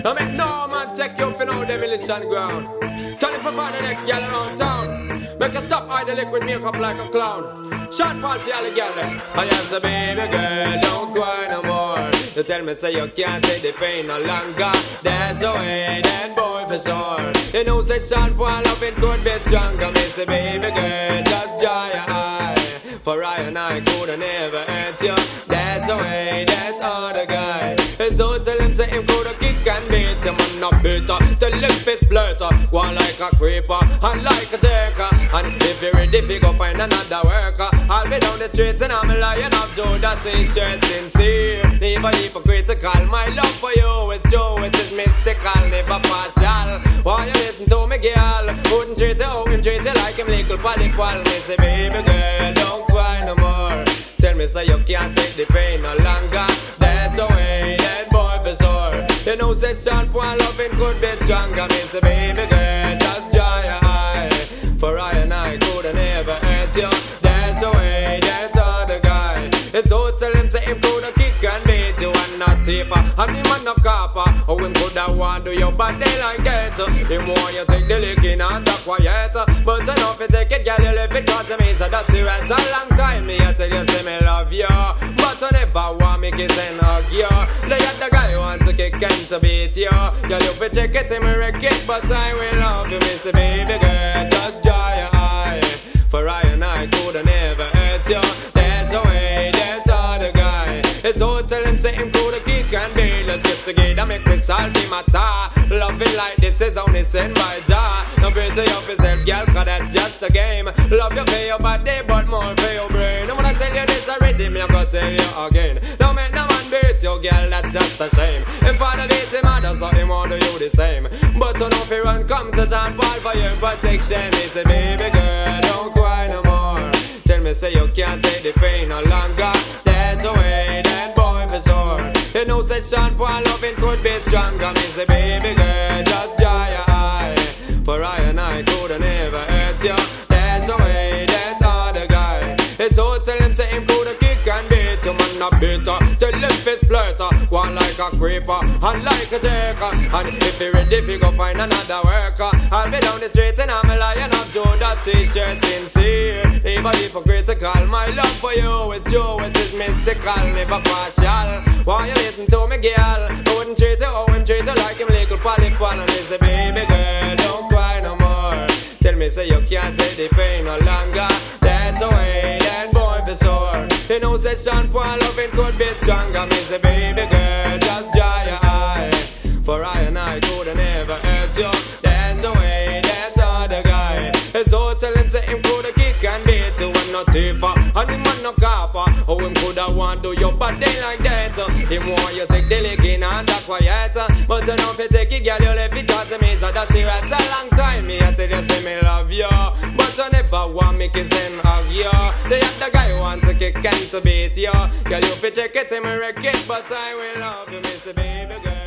I make no man take you for no demolition ground. Turn it for the next girl around town. Make her stop hide the liquid makeup like a clown. Shot fall for all the girl them. I am the baby girl, don't cry no more. You tell me say you can't take the pain no longer. There's a way, that boy for sure. You know say shot fall love it could be stronger. Me say baby girl, just dry your eye. For I and I could never hurt you. That's the way, that's all the guy. And so tell him say him could kick and beat him and not beater. Tell him fist splurter, one like a creeper and like a taker. And if you're ready, if you go find another worker, I'll be down the street and I'm a lion of Judas. It's straight sincere, never hypocritical. My love for you is true, it is mystical, never partial. Why you listen to me, girl? Wouldn't treat you how him treat you like him little polyqual. Me say baby girl, don't cry no more. Tell me say you can't take the pain no longer. That's the way, that boy for sure. You know say short one loving could be stronger. Me say baby girl, just dry your eye. For I and I could never hurt you. That's the way, that's all the guy. It's so tell him say him could kick and beat you and not taper. And him and no copper. How him could have want do your body like that. Him want you take the licking and the quiet. But enough you take it, girl, you left it cause the means that's the rest. A long time me I tell you say me love you. But you never want me kiss and hug you. They got the guy who want to kick and to beat you. Girl, you fi check it, him wreck it. But I will love you, me say baby girl, just dry your eye. For I and I could never hurt you. That's the way, that's all the guy. It's all tell him say him could kick and beat. Let's get together, make me solve the matter. Loving like this is only sent by Jah. Don't beat you up yourself, girl, cause that's just a game. Love you for your body, but more for your brain. I'm gonna tell you this already, me I'm gonna tell you again. Don't make no man beat you, girl, that's just a shame. If father beat him, mother, so him want to do the same. But you know if you run, come to town, fall for your protection. He say, baby girl, don't cry no more. Tell me say you can't take the pain no longer. That's the way, that boy for sure. You know say Sean Paul loving could be stronger. Me say baby girl, just dry your eye. For I and I could never hurt you. That's the way, that's all the guy. It's so tell him say him could kick and beat you, man not bitter. Tell him fist splurter, one like a creeper and like a taker. And if you're ready, if you go find another worker, I'll be down the street and I'm a lion of Judah. T-shirt sincere, never hypocritical. My love for you is true, it is mystical, never partial. Why you listen to me, girl? I wouldn't treat you how him treat you like him little polyqual. And he say, baby girl, don't cry no more. Tell me say you can't take the pain no longer. That's the way, that boy for sure. You know say Sean Paul loving could be stronger. Me say baby girl, just dry your eye. For I and I could never hurt you. That's the way, that's all the guy. It's so tell him say him could kick and beat you and not taper. And him want no copper. How him could have want do your body like that. Him want you take the licking and the quiet. But you know if you take it, girl, you left it cause the means that that's a long time. Me I tell you say me love you. But you never want me kiss and hug you. They have the guy who want to kick and to beat you. Girl, you fi check it, him wreck it. But I will love you, me say baby girl.